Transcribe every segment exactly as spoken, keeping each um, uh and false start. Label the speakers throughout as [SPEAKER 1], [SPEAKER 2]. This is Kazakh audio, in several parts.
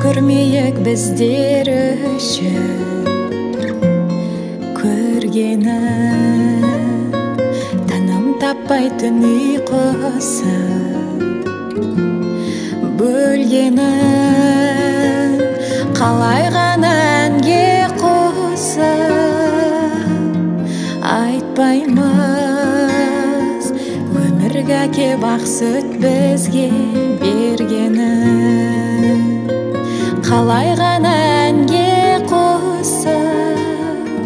[SPEAKER 1] көрмейік біздер үшін көргені, таным таппайтын ұйқысы бөлгені, қалай ғана әнге қосып айтпаймыз өмірге әкеп ақ сүт бізге бергені, қалай ғана әнге қосып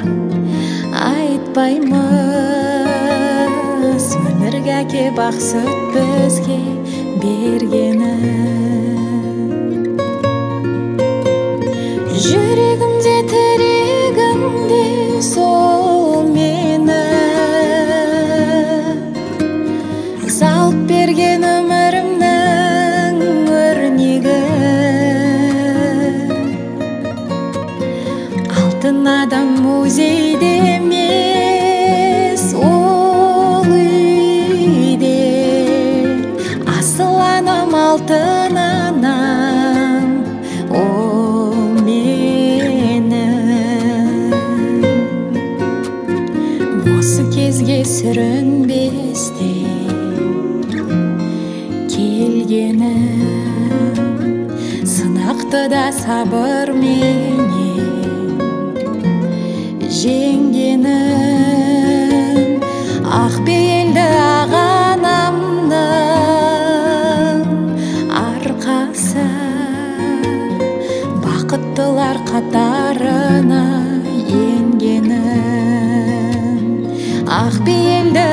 [SPEAKER 1] айтпаймыз өмірге әкеп ақ сүт бізге бергені. Жүрегімде тірегімде сол мені салып берген өмірімнің өрнегі, алтын адам музейде емес ол үйде, асыл анам алтын анам ол мені. Осы кезге сүрінбестей келгенім, сынақты да сабырменен жеңгенім, ақ бейілді ағанамның арқасы, бақыттылар қатарына енгенім, ақ бейілді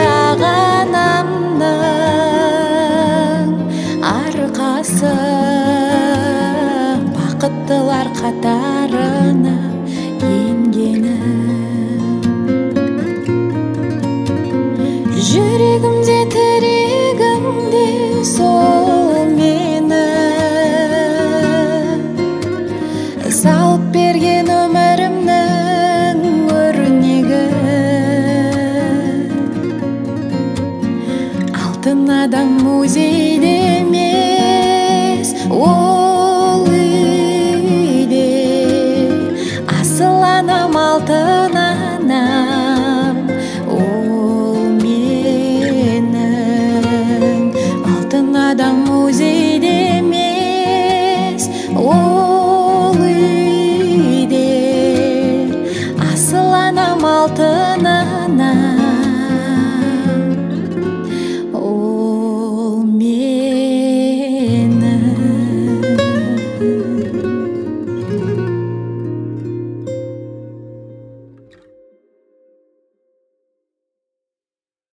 [SPEAKER 1] ағанамның арқасы, бақыттылар қатарына енгенім. Жүрегімде тірегімде сол